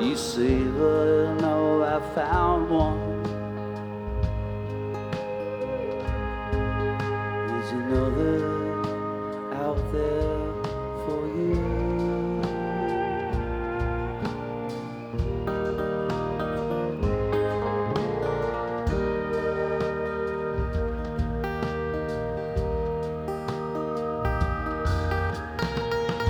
You say, well, no, I found one. There's another